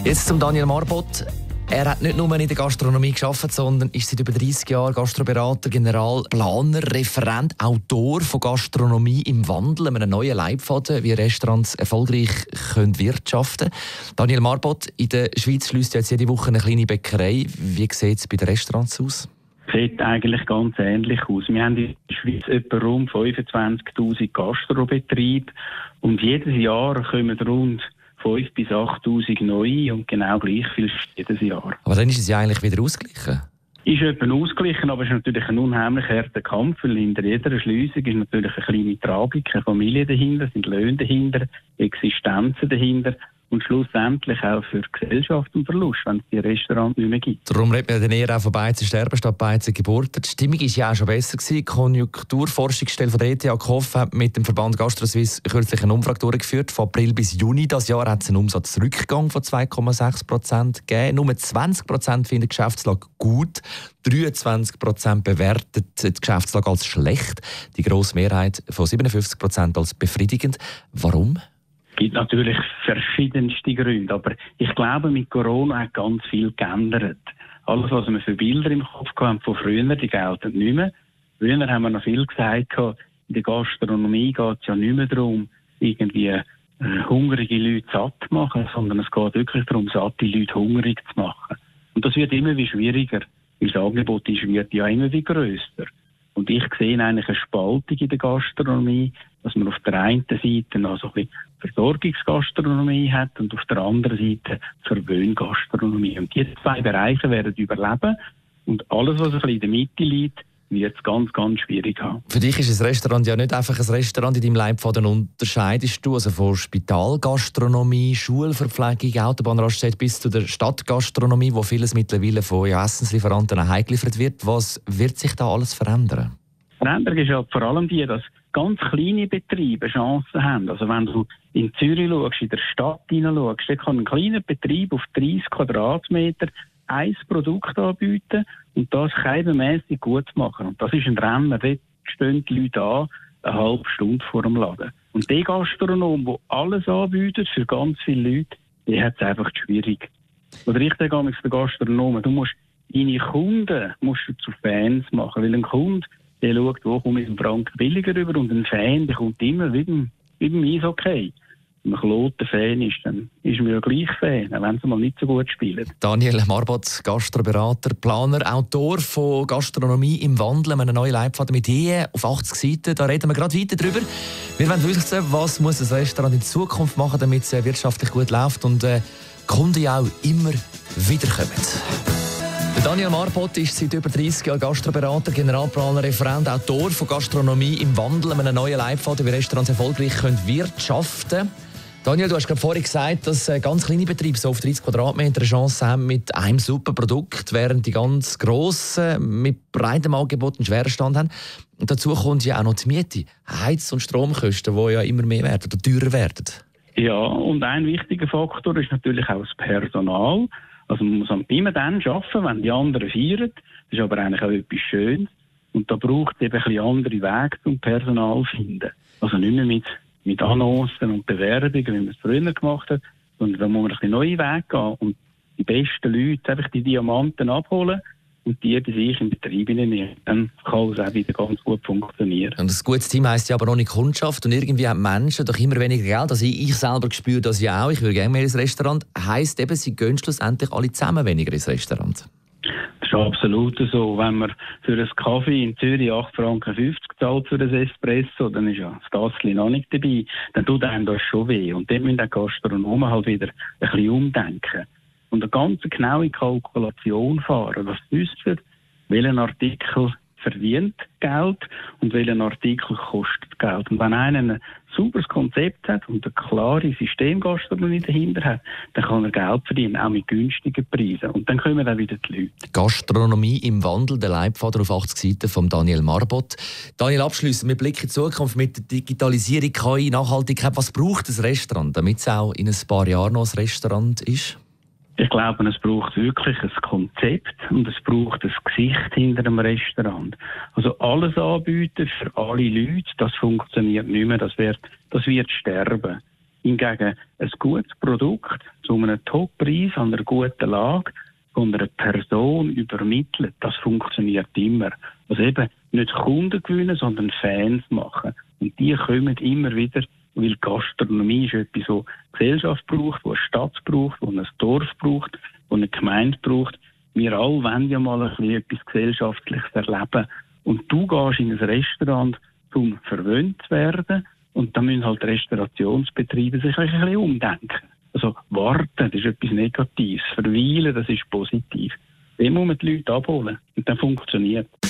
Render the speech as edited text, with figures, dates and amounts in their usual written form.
Jetzt zum Daniel Marbot. Er hat nicht nur in der Gastronomie gearbeitet, sondern ist seit über 30 Jahren Gastroberater, Generalplaner, Referent, Autor von Gastronomie im Wandel, einem neuen Leitfaden, wie Restaurants erfolgreich wirtschaften können. Daniel Marbot, in der Schweiz schliesst jetzt jede Woche eine kleine Bäckerei. Wie sieht es bei den Restaurants aus? Sieht eigentlich ganz ähnlich aus. Wir haben in der Schweiz etwa rund 25'000 Gastrobetriebe und jedes Jahr kommen rund 5'000 bis 8'000 neue und genau gleich viel jedes Jahr. Aber dann ist es ja eigentlich wieder ausgeglichen. Ist etwa ausgeglichen, aber es ist natürlich ein unheimlich harter Kampf, weil hinter jeder Schliessung ist natürlich eine kleine Tragik, eine Familie dahinter, sind Löhne dahinter, Existenzen dahinter und schlussendlich auch für Gesellschaft und Verlust, wenn es die Restaurants nicht mehr gibt. Darum redet man dann eher auch von Beizen sterben statt Beizen Geburten. Die Stimmung war ja auch schon besser gewesen. Die Konjunkturforschungsstelle von der ETH KOF hat mit dem Verband GastroSuisse kürzlich eine Umfrage durchgeführt. Von April bis Juni dieses Jahr hat es einen Umsatzrückgang von 2,6% gegeben. Nur 20% finden die Geschäftslage gut. 23% bewertet die Geschäftslage als schlecht. Die grosse Mehrheit von 57% als befriedigend. Warum? Es gibt natürlich verschiedenste Gründe, aber ich glaube, mit Corona hat ganz viel geändert. Alles, was wir für Bilder im Kopf hatten von früher, die gelten nicht mehr. Früher haben wir noch viel gesagt, in der Gastronomie geht es ja nicht mehr darum, irgendwie hungrige Leute satt zu machen, sondern es geht wirklich darum, satte Leute hungrig zu machen. Und das wird immer wie schwieriger, weil das Angebot wird ja immer wie grösser. Und ich sehe eigentlich eine Spaltung in der Gastronomie, dass man auf der einen Seite noch so ein bisschen Versorgungsgastronomie hat und auf der anderen Seite Verwöhngastronomie. Und diese zwei Bereiche werden überleben und alles, was ein bisschen in der Mitte liegt, wird es ganz, ganz schwierig haben. Für dich ist ein Restaurant ja nicht einfach ein Restaurant. In deinem Leitfaden unterscheidest du also von Spitalgastronomie, Schulverpflegung, Autobahnraststätte bis zu der Stadtgastronomie, wo vieles mittlerweile von Essenslieferanten heimgeliefert wird. Was wird sich da alles verändern? Die Veränderung ist ja vor allem die, dass ganz kleine Betriebe Chancen haben. Also wenn du in Zürich schaust, in der Stadt hineinschaust, dann kann ein kleiner Betrieb auf 30 Quadratmeter ein Produkt anbieten und das keibenmässig gut machen. Und das ist ein Rennen, dort stehen die Leute an, eine halbe Stunde vor dem Laden. Und der Gastronom, der alles anbietet für ganz viele Leute, der hat es einfach schwierig. Oder ich sage damals den Gastronomen, du musst deine Kunden zu Fans machen, weil ein Kunde, der schaut, wo komme ich einen Franken billiger rüber und ein Fan, der kommt immer wie beim Eishockey. Wenn man kloter Fan ist, dann ist man ja gleich Fan, auch wenn sie mal nicht so gut spielen. Daniel Marbot, Gastroberater, Planer, Autor von Gastronomie im Wandel, einem neuen Leitfaden mit Ideen auf 80 Seiten. Da reden wir gerade weiter drüber. Wir wollen wissen, was muss ein Restaurant in Zukunft machen, damit es wirtschaftlich gut läuft und die Kunden auch immer wieder kommen. Daniel Marbot ist seit über 30 Jahren Gastroberater, Generalplaner, Referent, Autor von Gastronomie im Wandel, einem neuen Leitfaden, wie Restaurants erfolgreich wirtschaften können. Daniel, du hast gerade vorhin gesagt, dass ganz kleine Betriebe so auf 30 Quadratmeter eine Chance haben mit einem super Produkt, während die ganz grossen mit breitem Angebot einen schweren Stand haben. Und dazu kommt ja auch noch die Miete, Heiz- und Stromkosten, die ja immer mehr werden oder teurer werden. Ja, und ein wichtiger Faktor ist natürlich auch das Personal. Also man muss immer dann arbeiten, wenn die anderen feiern. Das ist aber eigentlich auch etwas Schönes. Und da braucht es eben ein bisschen andere Wege zum Personal zu finden. Also nicht mehr mit Annoncen und Bewerbungen, wie man es früher gemacht hat, sondern da muss man ein bisschen neue Wege gehen und die besten Leute einfach die Diamanten abholen und die sich im Betrieb nehmen. Dann kann es auch wieder ganz gut funktionieren. Und ein gutes Team heisst ja aber auch nicht Kundschaft und irgendwie haben Menschen doch immer weniger Geld. Also ich selber spüre das ja auch, ich würde gerne mehr ins Restaurant. Heisst eben, sie gehen schlussendlich alle zusammen weniger ins Restaurant. Das ist absolut so. Wenn man für einen Kaffee in Zürich 8,50 Franken zahlt für ein Espresso, dann ist ja das Tassli noch nicht dabei. Dann tut einem das schon weh. Und dort müssen die Gastronomen halt wieder ein bisschen umdenken. Und eine ganz genaue Kalkulation fahren. Was nützt, welchen Artikel verdient Geld und welchen Artikel kostet Geld. Und wenn einer ein sauberes Konzept hat und eine klare Systemgastronomie dahinter hat, dann kann er Geld verdienen, auch mit günstigen Preisen. Und dann kommen dann wieder die Leute. Gastronomie im Wandel, der Leitfaden auf 80 Seiten von Daniel Marbot. Daniel, abschliessend, wir blicken in die Zukunft mit der Digitalisierung, KI, Nachhaltigkeit. Was braucht ein Restaurant, damit es auch in ein paar Jahren noch ein Restaurant ist? Ich glaube, es braucht wirklich ein Konzept und es braucht ein Gesicht hinter einem Restaurant. Also alles anbieten für alle Leute, das funktioniert nicht mehr, das wird sterben. Hingegen ein gutes Produkt zu einem Top-Preis an einer guten Lage von einer Person übermittelt, das funktioniert immer. Also eben nicht Kunden gewinnen, sondern Fans machen. Und die kommen immer wieder, weil Gastronomie ist etwas, was eine Gesellschaft braucht, was eine Stadt braucht, was ein Dorf braucht, was eine Gemeinde braucht. Wir alle wollen ja mal ein bisschen etwas Gesellschaftliches erleben. Und du gehst in ein Restaurant, um verwöhnt zu werden. Und da müssen halt Restaurationsbetriebe sich ein bisschen umdenken. Also warten, das ist etwas Negatives. Verweilen, das ist positiv. Dem muss man die Leute abholen. Und dann funktioniert.